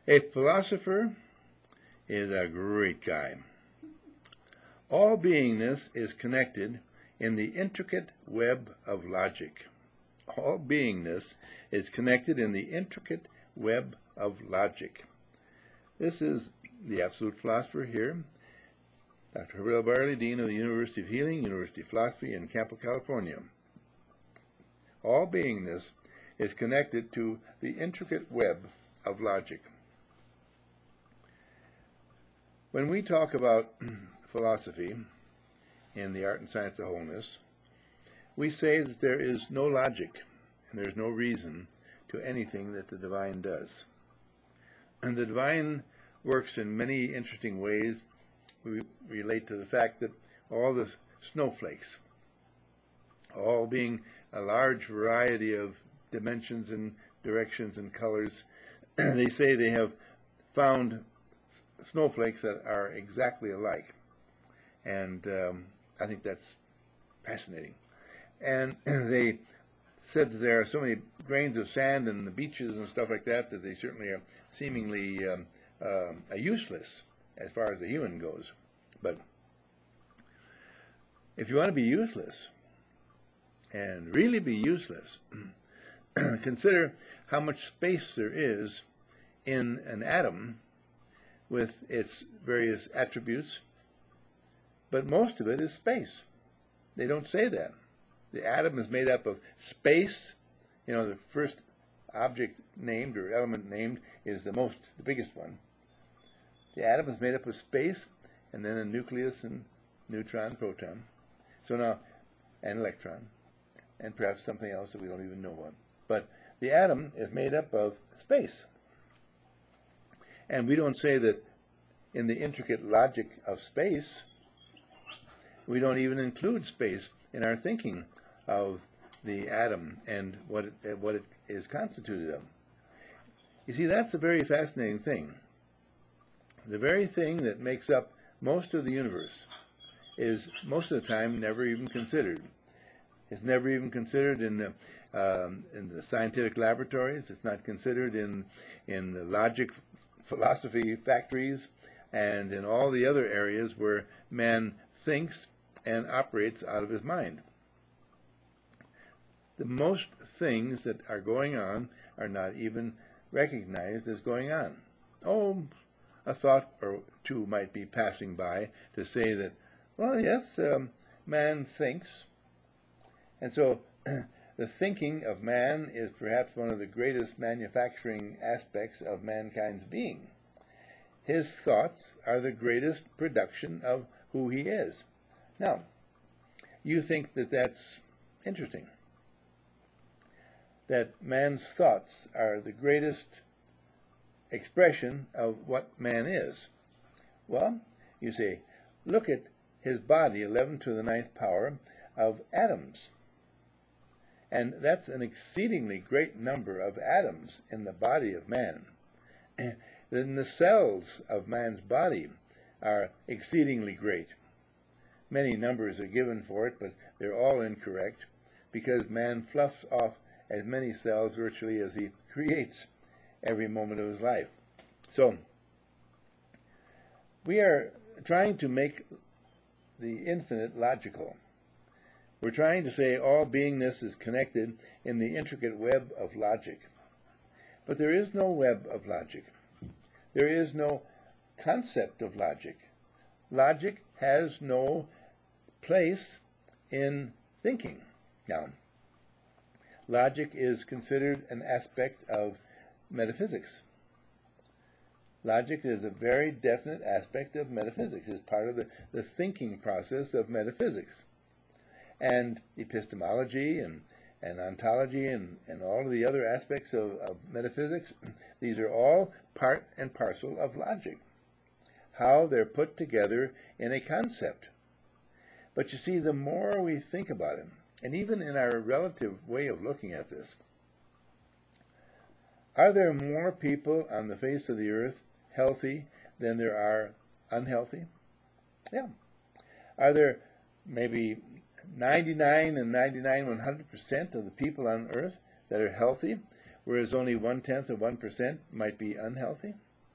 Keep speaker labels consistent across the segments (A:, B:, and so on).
A: A philosopher is a great guy. All beingness is connected in the intricate web of logic. All beingness is connected in the intricate web of logic. This is the absolute philosopher here, Dr. Herbert L. Barley, Dean of the University of Healing, University of Philosophy in Campo, California. All beingness is connected to the intricate web of logic. When we talk about philosophy in the art and science of wholeness, we say that there is no logic and there's no reason to anything that the divine does. And the divine works in many interesting ways. We relate to the fact that all the snowflakes, all being a large variety of dimensions and directions and colors, they say they have found snowflakes that are exactly alike. And I think that's fascinating. And they said that there are so many grains of sand in the beaches and stuff like that that they certainly are seemingly useless as far as the human goes. But if you want to be useless, and really be useless, consider how much space there is in an atom with its various attributes, but most of it is space. They don't say that. The atom is made up of space. You know, the first object named or element named is the biggest one. The atom is made up of space and then a nucleus and neutron, proton. So now, an electron, and perhaps something else that we don't even know what. But the atom is made up of space. And we don't say that in the intricate logic of space, we don't even include space in our thinking of the atom and what it is constituted of. You see, that's a very fascinating thing. The very thing that makes up most of the universe is most of the time never even considered. It's never even considered in the scientific laboratories. It's not considered in the logic philosophy factories and in all the other areas where man thinks and operates out of his mind. The most things that are going on are not even recognized as going on. Oh, a thought or two might be passing by to say that, well, yes, man thinks. And so the thinking of man is perhaps one of the greatest manufacturing aspects of mankind's being. His thoughts are the greatest production of who he is. Now, you think that that's interesting, that man's thoughts are the greatest expression of what man is. Well, you say, look at his body, 11 to the 9th power of atoms. And that's an exceedingly great number of atoms in the body of man. Then the cells of man's body are exceedingly great. Many numbers are given for it, but they're all incorrect because man fluffs off as many cells virtually as he creates every moment of his life. So we are trying to make the infinite logical. We're trying to say all beingness is connected in the intricate web of logic. But there is no web of logic. There is no concept of logic. Logic has no place in thinking. Now, logic is considered an aspect of metaphysics. Logic is a very definite aspect of metaphysics. It's part of the thinking process of metaphysics. And epistemology and ontology and all of the other aspects of metaphysics, these are all part and parcel of logic. How they're put together in a concept. But you see, the more we think about it, and even in our relative way of looking at this, are there more people on the face of the earth healthy than there are unhealthy? Yeah. Are there maybe 99 and 100% of the people on earth that are healthy, whereas only 1/10 of 1% might be unhealthy?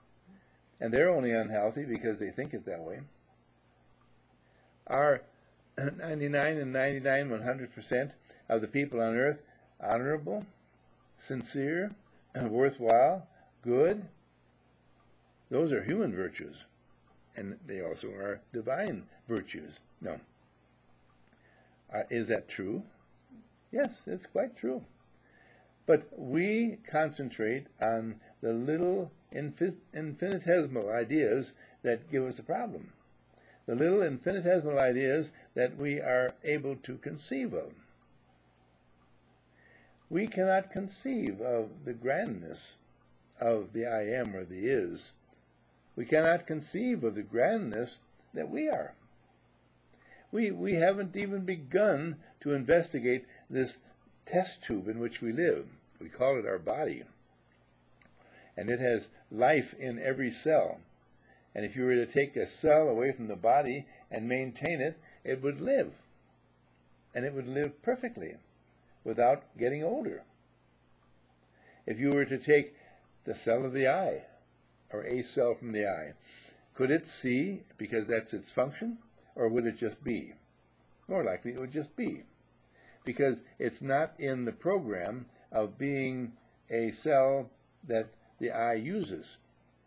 A: and they're only unhealthy because they think it that way. Are 99 and 99, 100% of the people on earth honorable, sincere, worthwhile, good? Those are human virtues, and they also are divine virtues. No. Is that true? Yes, it's quite true. But we concentrate on the little infinitesimal ideas that give us a problem. The little infinitesimal ideas that we are able to conceive of. We cannot conceive of the grandness of the I am or the is. We cannot conceive of the grandness that we are. We haven't even begun to investigate this test tube in which we live. We call it our body. And it has life in every cell. And if you were to take a cell away from the body and maintain it, it would live. And it would live perfectly without getting older. If you were to take the cell of the eye, or a cell from the eye, could it see because that's its function, or would it just be? More likely it would just be, because it's not in the program of being a cell that the eye uses.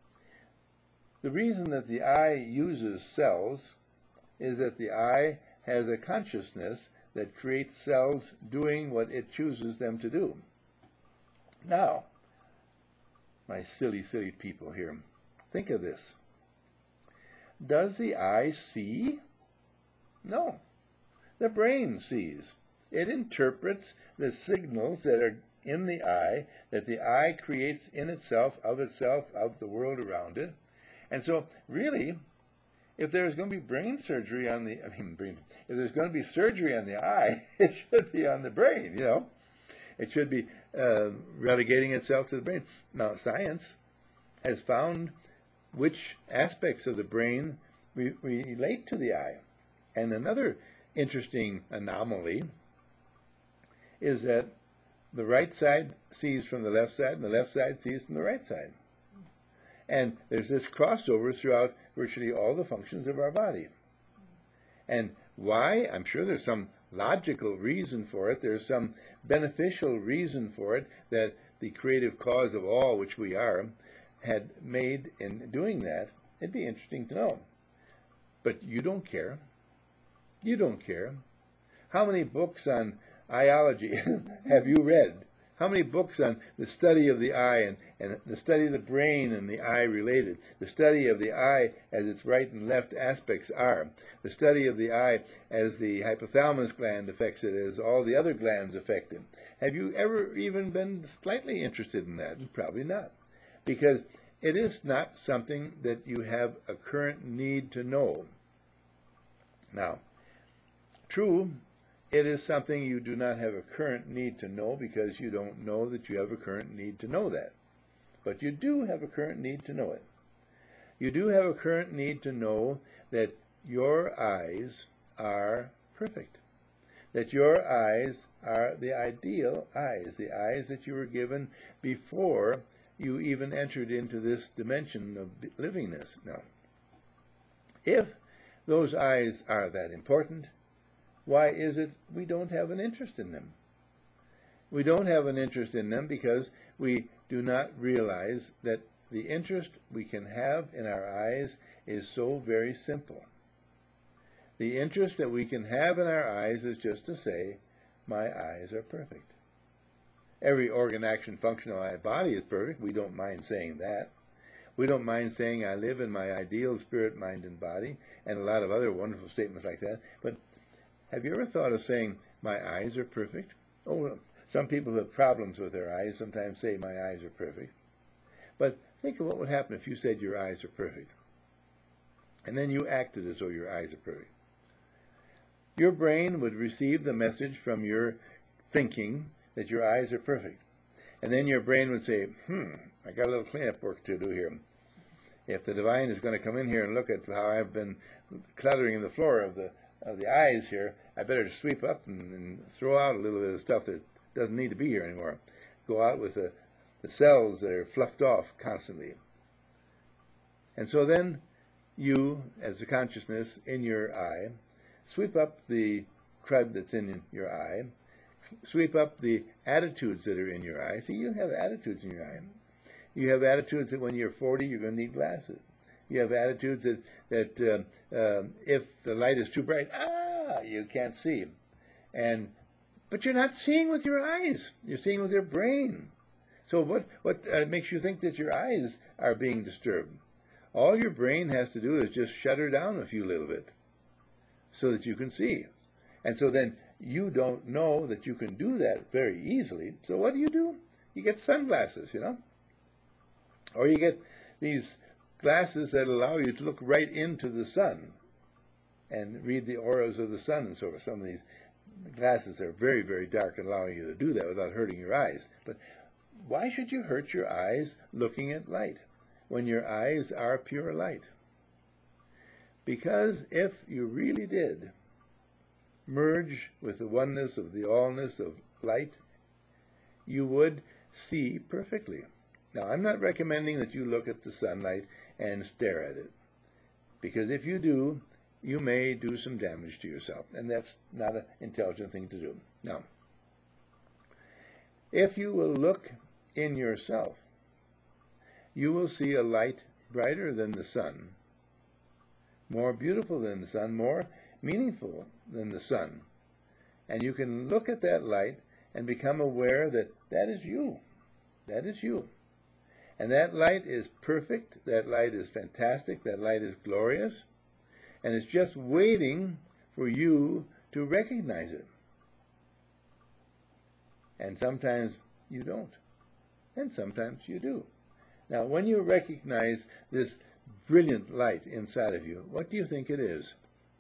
A: The reason that the eye uses cells is that the eye has a consciousness that creates cells doing what it chooses them to do. Now, my silly, silly people here, think of this. Does the eye see? No. The brain sees. It interprets the signals that are in the eye, that the eye creates in itself, of the world around it. And so, really, if there's going to be brain surgery on the, if there's going to be surgery on the eye, it should be on the brain, you know. It should be relegating itself to the brain. Now, science has found which aspects of the brain relate to the eye. And another interesting anomaly is that the right side sees from the left side, and the left side sees from the right side. And there's this crossover throughout virtually all the functions of our body. And why? I'm sure there's some logical reason for it. There's some beneficial reason for it that the creative cause of all, which we are, had made in doing that. It'd be interesting to know. But you don't care. You don't care. How many books on eyology have you read? How many books on the study of the eye and the study of the brain and the eye related? The study of the eye as its right and left aspects are. The study of the eye as the hypothalamus gland affects it, as all the other glands affect it. Have you ever even been slightly interested in that? Probably not. Because it is not something that you have a current need to know. Now, true, it is something you do not have a current need to know because you don't know that you have a current need to know that. But you do have a current need to know it. You do have a current need to know that your eyes are perfect. That your eyes are the ideal eyes, the eyes that you were given before you even entered into this dimension of livingness. Now, if those eyes are that important, why is it we don't have an interest in them? We don't have an interest in them because we do not realize that the interest we can have in our eyes is so very simple. The interest that we can have in our eyes is just to say, my eyes are perfect. Every organ, action, function of my body is perfect. We don't mind saying that. We don't mind saying I live in my ideal spirit, mind, and body, and a lot of other wonderful statements like that. But have you ever thought of saying, my eyes are perfect? Oh, some people who have problems with their eyes sometimes say, my eyes are perfect. But think of what would happen if you said your eyes are perfect. And then you acted as though your eyes are perfect. Your brain would receive the message from your thinking that your eyes are perfect. And then your brain would say, I got a little cleanup work to do here. If the divine is going to come in here and look at how I've been cluttering in the floor of the eyes here, I better sweep up and throw out a little bit of stuff that doesn't need to be here anymore. Go out with the cells that are fluffed off constantly. And so then you, as a consciousness in your eye, sweep up the crud that's in your eye, sweep up the attitudes that are in your eye. See, you have attitudes in your eye. You have attitudes that when you're 40, you're going to need glasses. You have attitudes that if the light is too bright, you can't see. But you're not seeing with your eyes. You're seeing with your brain. So what makes you think that your eyes are being disturbed? All your brain has to do is just shutter down a few little bit so that you can see. And so then you don't know that you can do that very easily. So what do? You get sunglasses, Or you get these glasses that allow you to look right into the sun and read the auras of the sun and so forth. Some of these glasses are very, very dark and allowing you to do that without hurting your eyes. But why should you hurt your eyes looking at light when your eyes are pure light? Because if you really did merge with the oneness of the allness of light, you would see perfectly. Now, I'm not recommending that you look at the sunlight and stare at it, because if you do, you may do some damage to yourself, and that's not an intelligent thing to do. Now, if you will look in yourself, you will see a light brighter than the sun, more beautiful than the sun, more meaningful than the sun. And you can look at that light and become aware that that is you. That is you. And that light is perfect, that light is fantastic, that light is glorious, and it's just waiting for you to recognize it. And sometimes you don't, and sometimes you do. Now, when you recognize this brilliant light inside of you, what do you think it is?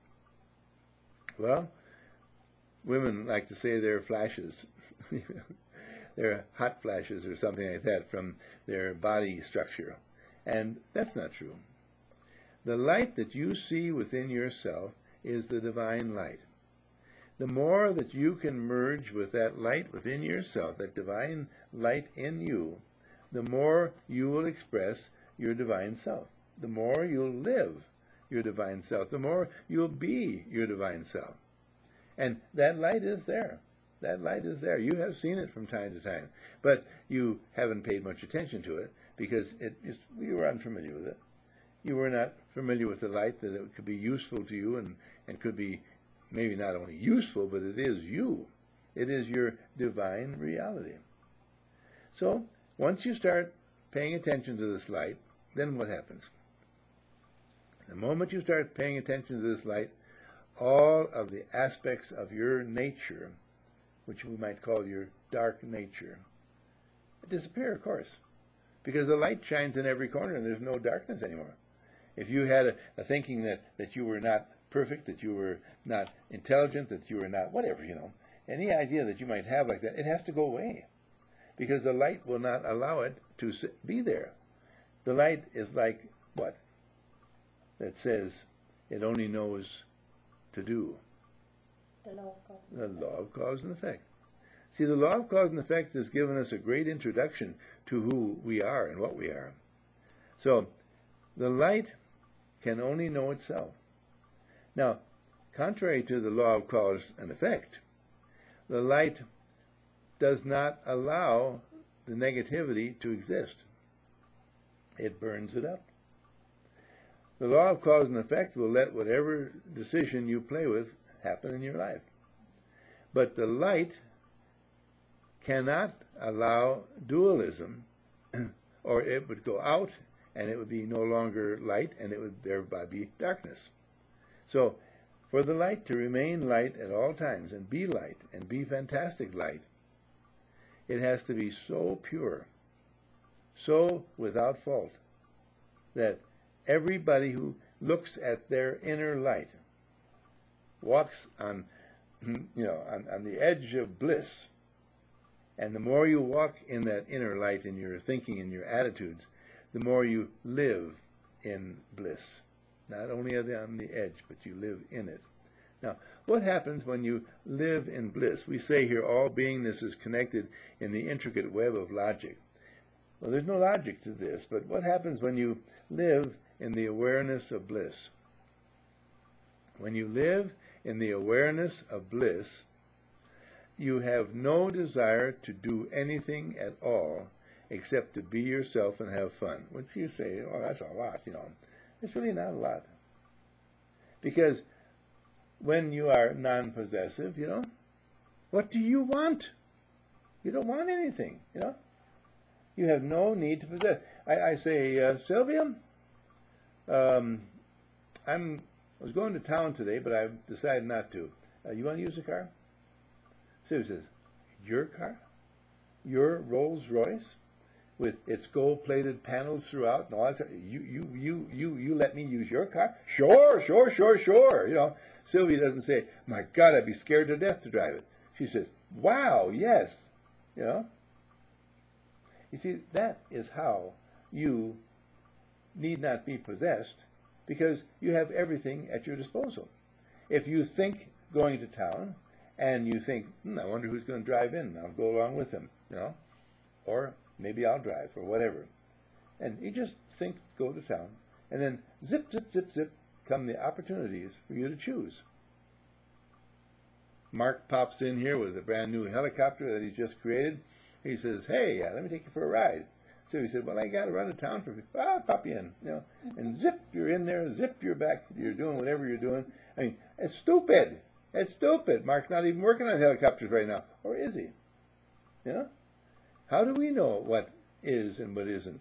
A: Well, women like to say they're flashes. They're hot flashes or something like that from their body structure. And that's not true. The light that you see within yourself is the divine light. The more that you can merge with that light within yourself, that divine light in you, the more you will express your divine self. The more you'll live your divine self, the more you'll be your divine self. And that light is there. That light is there. You have seen it from time to time, but you haven't paid much attention to it because you were unfamiliar with it. You were not familiar with the light, that it could be useful to you and could be maybe not only useful, but it is you. It is your divine reality. So once you start paying attention to this light, then what happens? The moment you start paying attention to this light, all of the aspects of your nature, which we might call your dark nature, disappear, of course, because the light shines in every corner and there's no darkness anymore. If you had a thinking that you were not perfect, that you were not intelligent, that you were not whatever, any idea that you might have like that, it has to go away, because the light will not allow it to be there. The light is like what? That says it only knows to do. The law of cause and effect. See, the law of cause and effect has given us a great introduction to who we are and what we are. So, the light can only know itself. Now, contrary to the law of cause and effect, the light does not allow the negativity to exist. It burns it up. The law of cause and effect will let whatever decision you play with happen in your life. But the light cannot allow dualism, or it would go out and it would be no longer light and it would thereby be darkness. So for the light to remain light at all times and be fantastic light, it has to be so pure, so without fault, that everybody who looks at their inner light walks on the edge of bliss. And the more you walk in that inner light in your thinking and your attitudes, the more you live in bliss. Not only on the edge, but you live in it. Now, what happens when you live in bliss? We say here all beingness is connected in the intricate web of logic. Well, there's no logic to this, but what happens when you live in the awareness of bliss? When you live in the awareness of bliss, you have no desire to do anything at all except to be yourself and have fun. Which you say, oh, that's a lot, It's really not a lot. Because when you are non-possessive, what do you want? You don't want anything, You have no need to possess. I say, Sylvia, I was going to town today, but I've decided not to. You want to use the car? Sylvia says, your car? Your Rolls Royce? With its gold-plated panels throughout and all that. You let me use your car? Sure. Sylvia doesn't say, my God, I'd be scared to death to drive it. She says, wow, yes. You see, that is how you need not be possessed, because you have everything at your disposal. If you think going to town, and you think, I wonder who's going to drive in, I'll go along with him, or maybe I'll drive, or whatever. And you just think, go to town, and then zip, zip, zip, zip, come the opportunities for you to choose. Mark pops in here with a brand new helicopter that he's just created. He says, hey, let me take you for a ride. So he said, well, I got to run to town for I'll pop you in, and zip, you're in there, zip, you're back, you're doing whatever you're doing. I mean, it's stupid. It's stupid. Mark's not even working on helicopters right now. Or is he? How do we know what is and what isn't?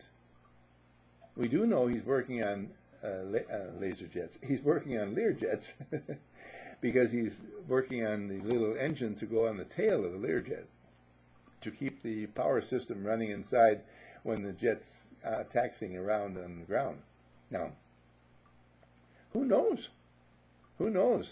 A: We do know he's working on laser jets. He's working on Learjets because he's working on the little engine to go on the tail of the Learjet to keep the power system running inside when the jet's taxiing around on the ground. Now, who knows? Who knows?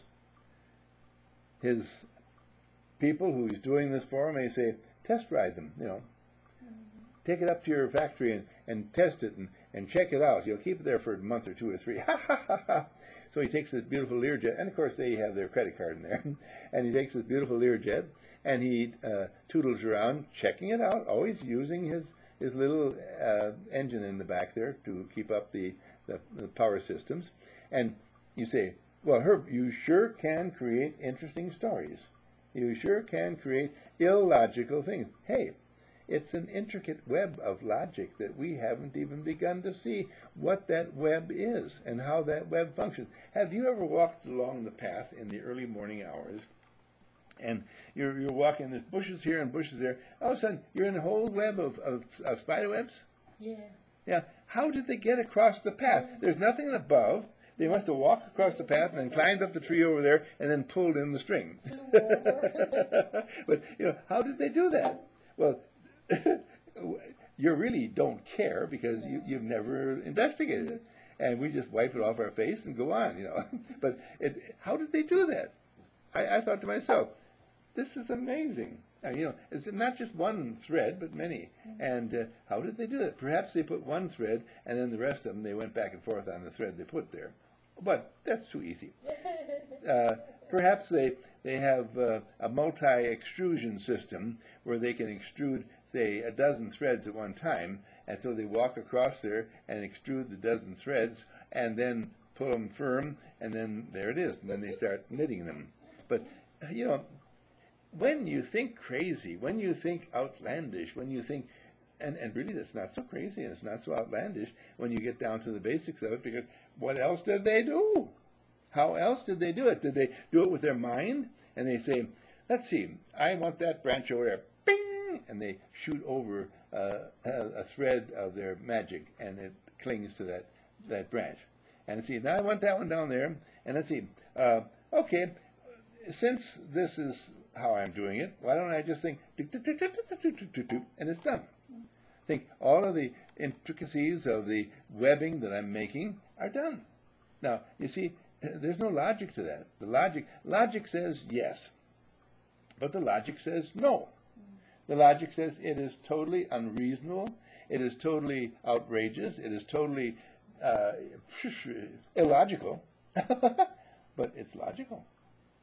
A: His people who he's doing this for may say, test ride them, Take it up to your factory and test it and check it out. You'll keep it there for a month or two or three. So he takes this beautiful Learjet, and of course they have their credit card in there, and he takes this beautiful Learjet, and he toodles around checking it out, always using his little engine in the back there to keep up the power systems. And you say, well, Herb, you sure can create interesting stories. You sure can create illogical things. Hey, it's an intricate web of logic that we haven't even begun to see what that web is and how that web functions. Have you ever walked along the path in the early morning hours, and you're walking, there's bushes here and bushes there, all of a sudden you're in a whole web of spider webs?
B: Yeah.
A: Yeah. How did they get across the path? There's nothing above. They must have walked across the path and then climbed up the tree over there and then pulled in the string. But, how did they do that? Well, you really don't care because you've never investigated it. And we just wipe it off our face and go on, But how did they do that? I thought to myself, this is amazing. It's not just one thread, but many. And how did they do that? Perhaps they put one thread, and then the rest of them, they went back and forth on the thread they put there. But that's too easy. Perhaps they have a multi-extrusion system where they can extrude, say, a dozen threads at one time, and so they walk across there and extrude the dozen threads, and then pull them firm, and then there it is, and then they start knitting them. But, when you think crazy, when you think outlandish, when you think, and really that's not so crazy and it's not so outlandish when you get down to the basics of it, because what else did they do? How else did they do it? Did they do it with their mind? And they say, let's see, I want that branch over there. Bing! And they shoot over a thread of their magic, and it clings to that branch. And see, now I want that one down there. And let's see, okay, since this is how I'm doing it, why don't I just think, and it's done. Think all of the intricacies of the webbing that I'm making are done. Now, you see, there's no logic to that. The logic says yes, but the logic says no. The logic says it is totally unreasonable, it is totally outrageous, it is totally illogical, but it's logical.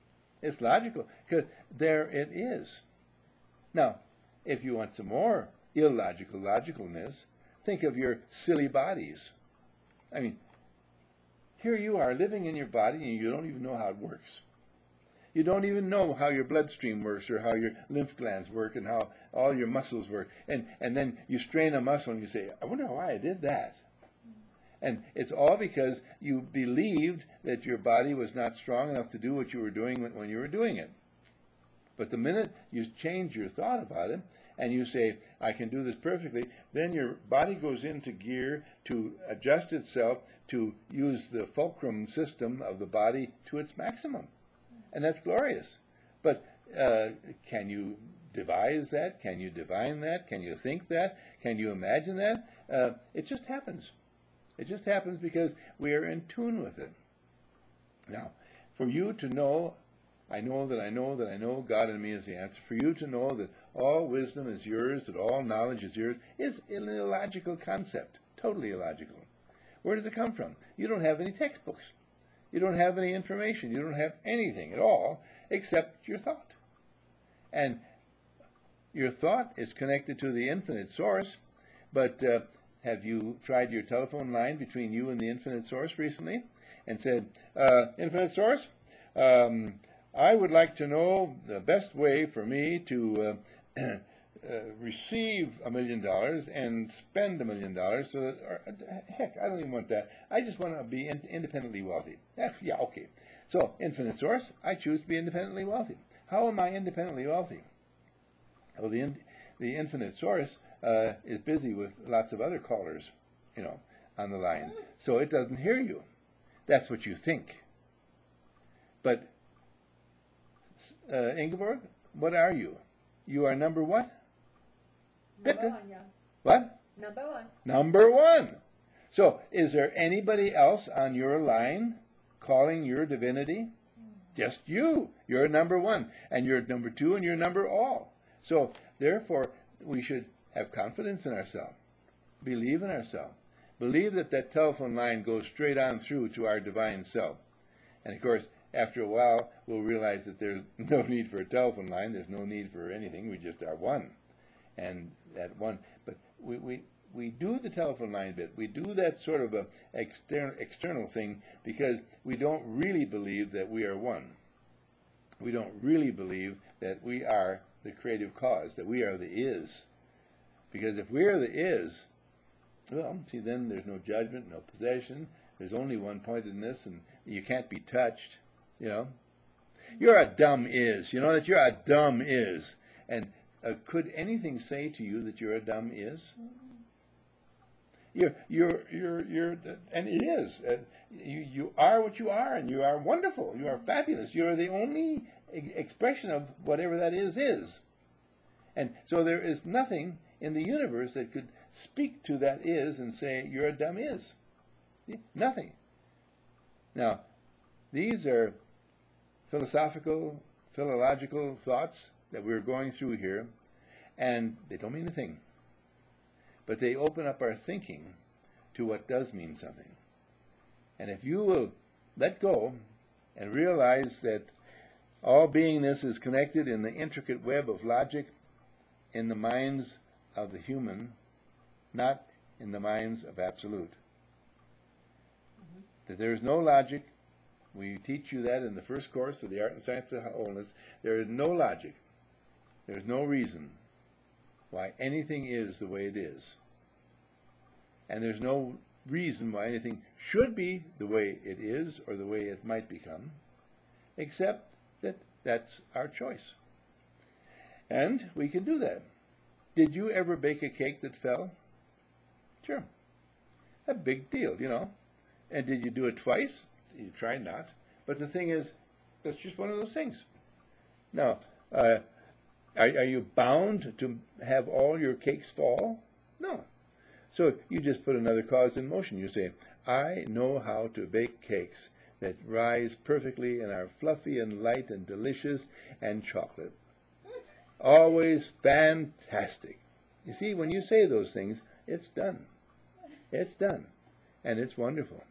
A: It's logical, because there it is. Now, if you want some more illogical logicalness. Think of your silly bodies. I mean, here you are living in your body and you don't even know how it works. You don't even know how your bloodstream works or how your lymph glands work and how all your muscles work. And then you strain a muscle and you say, I wonder why I did that. And it's all because you believed that your body was not strong enough to do what you were doing when you were doing it. But the minute you change your thought about it and you say, I can do this perfectly, then your body goes into gear to adjust itself to use the fulcrum system of the body to its maximum. And that's glorious. But can you devise that? Can you divine that? Can you think that? Can you imagine that? It just happens. It just happens because we are in tune with it. Now, for you to know, I know that I know that I know God in me is the answer. For you to know that all wisdom is yours, that all knowledge is yours, is an illogical concept. Totally illogical. Where does it come from? You don't have any textbooks. You don't have any information. You don't have anything at all except your thought. And your thought is connected to the infinite source, but have you tried your telephone line between you and the infinite source recently and said, infinite source, I would like to know the best way for me to receive $1 million and spend $1 million so that, or, heck, I don't even want that. I just want to be independently wealthy. Yeah, okay. So, infinite source, I choose to be independently wealthy. How am I independently wealthy? Well, the infinite source is busy with lots of other callers, on the line. So it doesn't hear you. That's what you think. But, Ingeborg, what are you? You are number what?
B: Number one, yeah.
A: What?
B: Number one.
A: Number one. So, is there anybody else on your line calling your divinity? Just you. You're number one. And you're number two, and you're number all. So, therefore, we should have confidence in ourselves. Believe in ourselves. Believe that that telephone line goes straight on through to our divine self. And, of course, after a while, we'll realize that there's no need for a telephone line. There's no need for anything. We just are one. And that one, but we do the telephone line bit. We do that sort of a external thing because we don't really believe that we are one. We don't really believe that we are the creative cause, that we are the is. Because if we are the is, well, see, then there's no judgment, no possession. There's only one pointedness, and you can't be touched, You're a dumb is. You know that you're a dumb is. And could anything say to you that you're a dumb is? And it is. You are what you are, and you are wonderful. You are fabulous. You are the only expression of whatever that is. And so there is nothing in the universe that could speak to that is and say, you're a dumb is. Nothing. Now, these are philosophical, philological thoughts that we're going through here, and they don't mean a thing. But they open up our thinking to what does mean something. And if you will let go and realize that all beingness is connected in the intricate web of logic in the minds of the human, not in the minds of absolute. That there is no logic. We teach you that in the first course of the Art and Science of Wholeness. There is no logic. There is no reason why anything is the way it is. And there's no reason why anything should be the way it is or the way it might become, except that that's our choice. And we can do that. Did you ever bake a cake that fell? Sure. A big deal, And did you do it twice? You tried not. But the thing is, that's just one of those things. Now, are you bound to have all your cakes fall? No. So you just put another cause in motion. You say, I know how to bake cakes that rise perfectly and are fluffy and light and delicious and chocolate. Always fantastic. You see, when you say those things, it's done. It's done. And it's wonderful.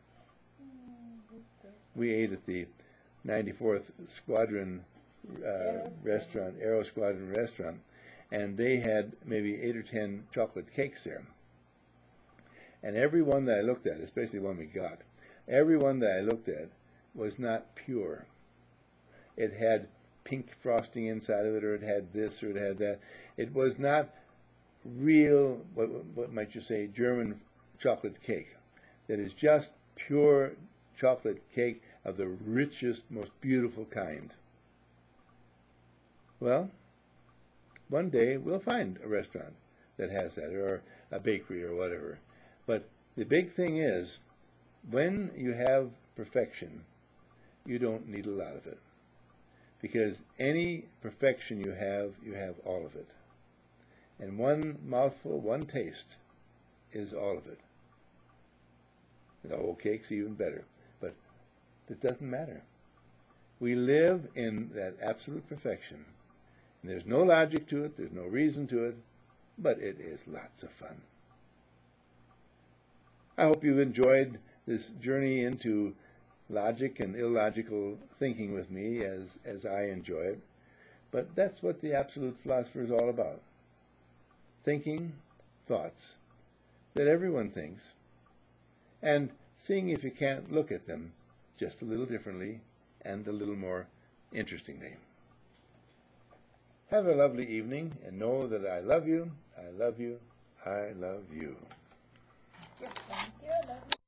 A: We ate at the 94th Squadron restaurant, Aero Squadron restaurant, and they had maybe 8 or 10 chocolate cakes there. And every one that I looked at, especially the one we got, every one that I looked at was not pure. It had pink frosting inside of it, or it had this, or it had that. It was not real, what might you say, German chocolate cake. That is just pure chocolate cake of the richest, most beautiful kind. Well, one day we'll find a restaurant that has that, or a bakery or whatever. But the big thing is, when you have perfection, you don't need a lot of it. Because any perfection you have all of it. And one mouthful, one taste is all of it. The whole cake's even better. But it doesn't matter. We live in that absolute perfection. And there's no logic to it, there's no reason to it, but it is lots of fun. I hope you've enjoyed this journey into logic and illogical thinking with me as I enjoy it. But that's what the absolute philosopher is all about. Thinking thoughts that everyone thinks, and seeing if you can't look at them just a little differently and a little more interestingly. Have a lovely evening, and know that I love you, I love you, I love you.
B: Yes, thank you.